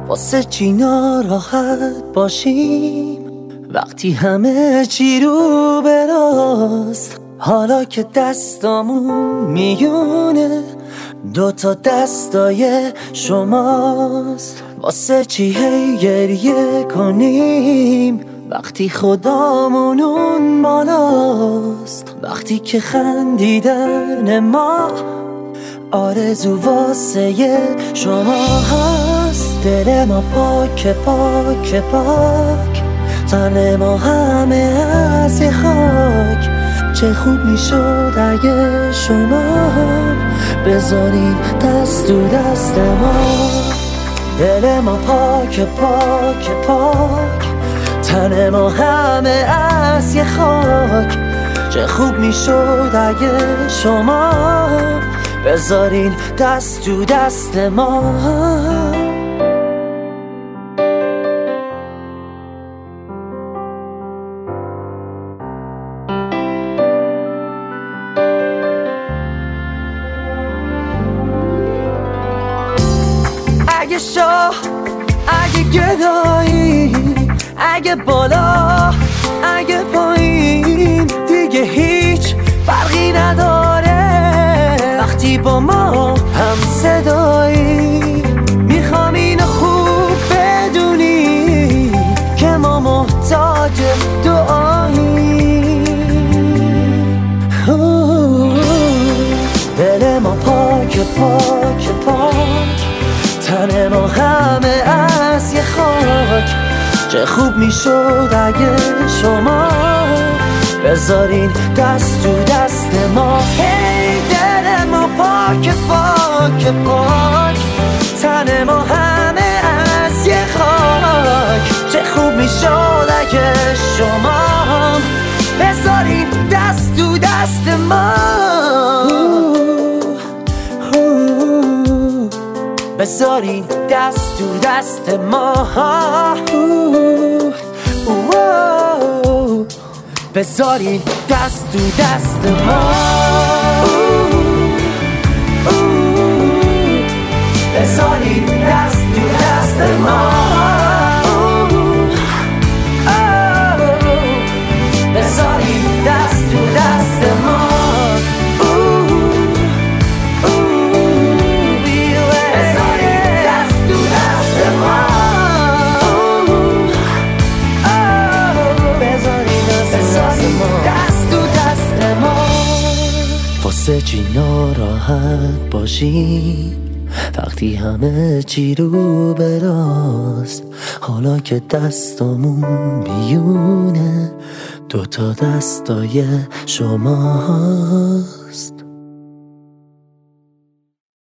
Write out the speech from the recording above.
واسه چی ناراحت باشیم وقتی همه چی رو به راست؟ حالا که دستامون میونه دوتا دستای شماست. واسه چی هی گریه کنیم وقتی خدامون اون بالاست؟ وقتی که خندیدن ما آرزو واسه شما هست. دل ما پاک پاک پاک، تن ما همه از یه خاک. چه خوب میشد اگه شما بذارین دست تو دست ما. دل ما پاک پاک پاک، تن ما همه از یه خاک. چه خوب میشد اگه شما بذارین دست تو دست ما. اگه شاه، اگه گدایی، اگه بالا، اگه پایین، دیگه هیچ فرقی نداره وقتی با ما هم صدایی. میخوام اینو خوب بدونی که ما محتاج دعایی. دل ما پاک پاک پاک، تن ما همه از یه خاک. چه خوب میشد اگه شما بذارین دست تو دست ما. هی دل ما پاک پاک پاک، تن ما همه از یه خاک. چه خوب میشد اگه شما بذارین دست تو دست ما. بذارین دست تو دست ما. بذارین دست تو دست ما. بذارین دست تو دست ما. بذارین دست تو دست ما. واسه چی ناراحت باشی وقتی همه چی رو به راست؟ حالا که دستامون میونه دوتا دستای شما.